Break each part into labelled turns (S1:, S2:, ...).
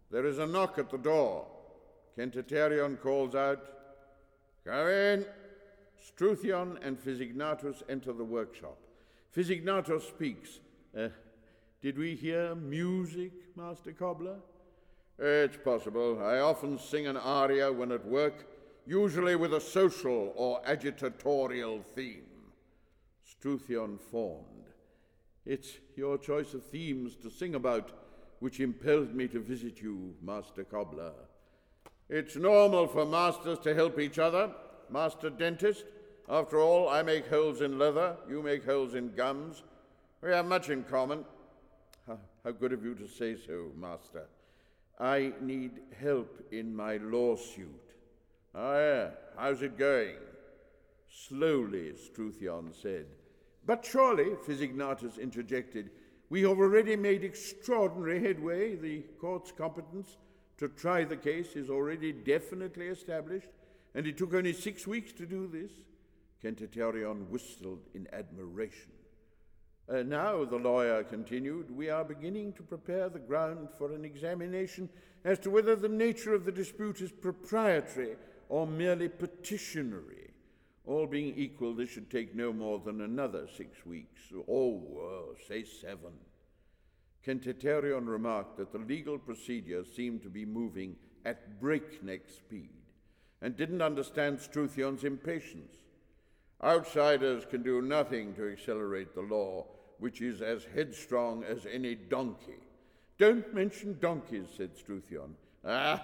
S1: There is a knock at the door. Kenteterion calls out, "Come in." Struthion and Physignatus enter the workshop. Physignatus speaks. Did we hear music, Master Cobbler? It's possible. I often sing an aria when at work, usually with a social or agitatorial theme. Struthion fawned. It's your choice of themes to sing about which impelled me to visit you, Master Cobbler. It's normal for masters to help each other, Master Dentist. After all, I make holes in leather, you make holes in gums. We have much in common. How good of you to say so, Master. I need help in my lawsuit. Oh, yeah. How's it going? Slowly, Struthion said. But surely, Physignatus interjected, we have already made extraordinary headway. The court's competence to try the case is already definitely established, and it took only 6 weeks to do this. Kenteterion whistled in admiration. Now, the lawyer continued, we are beginning to prepare the ground for an examination as to whether the nature of the dispute is proprietary or merely petitionary. All being equal, this should take no more than another 6 weeks. Say 7. Kenteterion remarked that the legal procedure seemed to be moving at breakneck speed and didn't understand Struthion's impatience. Outsiders can do nothing to accelerate the law, which is as headstrong as any donkey. Don't mention donkeys, said Struthion. I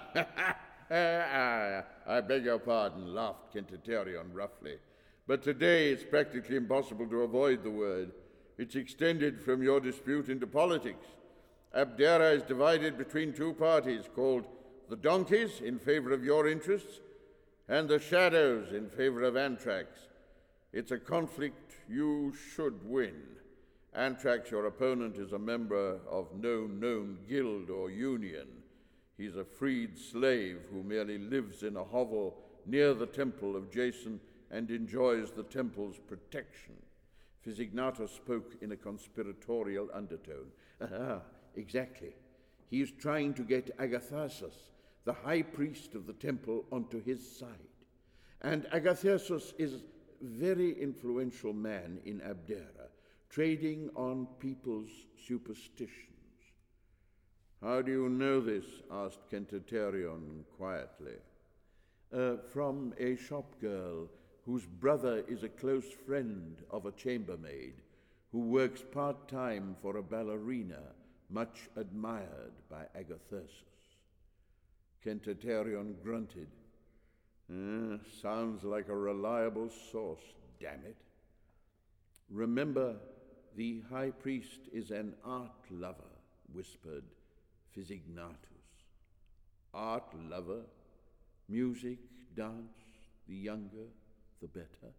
S1: beg your pardon, laughed Kenteterion roughly. But today it's practically impossible to avoid the word. It's extended from your dispute into politics. Abdera is divided between two parties called the donkeys in favor of your interests and the shadows in favor of Anthrax. It's a conflict you should win. Anthrax, your opponent, is a member of no known guild or union. He's a freed slave who merely lives in a hovel near the temple of Jason and enjoys the temple's protection. Physignatus spoke in a conspiratorial undertone. Exactly. He is trying to get Agatharsus, the high priest of the temple, onto his side. And Agatharsus is a very influential man in Abdera, trading on people's superstitions. How do you know this? Asked Kenteterion quietly. From a shop girl whose brother is a close friend of a chambermaid who works part-time for a ballerina much admired by Agatharsus. Kenteterion grunted. Sounds like a reliable source, damn it. Remember, the high priest is an art lover, whispered Physignatus. Art lover? Music, dance, the younger, the better.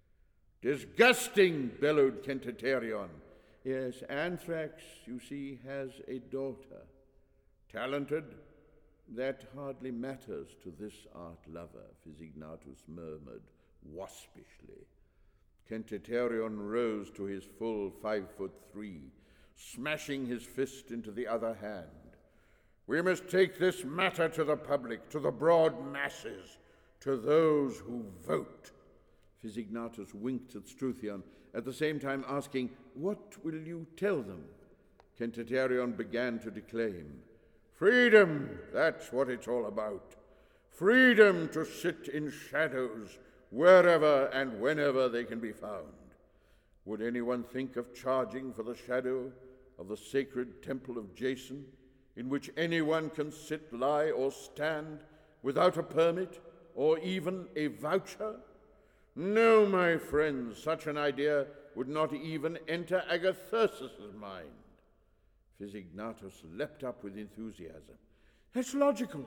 S1: Disgusting, bellowed Kenteterion. Yes, Anthrax, you see, has a daughter. Talented? That hardly matters to this art lover, Physignatus murmured waspishly. Kenteterion rose to his full 5'3", smashing his fist into the other hand. We must take this matter to the public, to the broad masses, to those who vote. Physignatus winked at Struthion, at the same time asking, what will you tell them? Kenteterion began to declaim. Freedom, that's what it's all about. Freedom to sit in shadows wherever and whenever they can be found. Would anyone think of charging for the shadow of the sacred temple of Jason, in which anyone can sit, lie, or stand without a permit or even a voucher? No, my friends, such an idea would not even enter Agatharsus's mind. Physignatus leapt up with enthusiasm. That's logical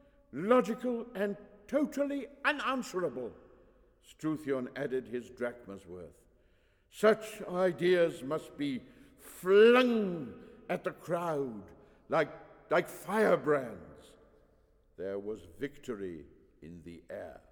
S1: and totally unanswerable. Struthion added his drachma's worth. Such ideas must be flung at the crowd like firebrands. There was victory in the air.